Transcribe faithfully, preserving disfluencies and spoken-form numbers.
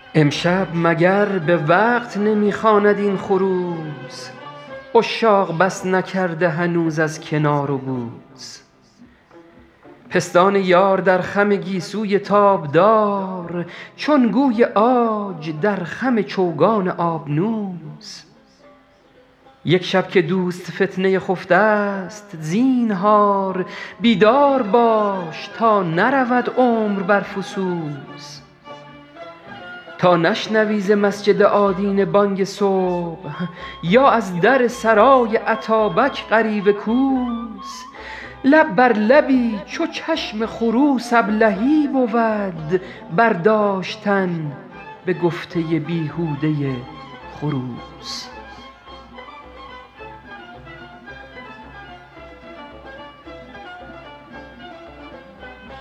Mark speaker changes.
Speaker 1: امشب مگر به وقت نمی خواند این خروس، عشاق بس نکرده هنوز از کنار و بوس. پستان یار در خم گیسوی تابدار، چون گوی عاج در خم چوگان آبنوس. یک شب که دوست فتنه خفته ست زینهار، بیدار باش تا نرود عمر بر فسوس. تا نشنوی ز مسجد آدینه بانگ صبح، یا از در سرای اتابک غریو کوس. لب بر لبی چو چشم خروس ابلهی بود، برداشتن به گفته بیهوده خروس.